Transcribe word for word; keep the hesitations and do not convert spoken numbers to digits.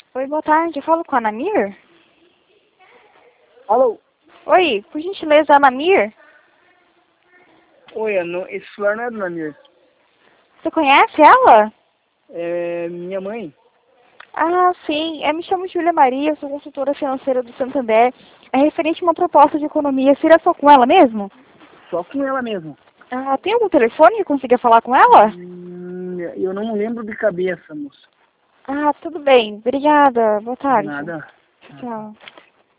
Oi, boa tarde. Eu falo com a Namir? Alô? Oi, por gentileza, a Namir? Oi, eu não- esse celular não é do Namir. Você conhece ela? É minha mãe. Ah, sim. Eu me chamo Júlia Maria, eu sou consultora financeira do Santander. É referente a uma proposta de economia. Seria só com ela mesmo? Só com ela mesmo. Ah, tem algum telefone que consiga falar com ela? Hum, eu não lembro de cabeça, moço. Ah, tudo bem. Obrigada. Boa tarde. Nada. Tchau.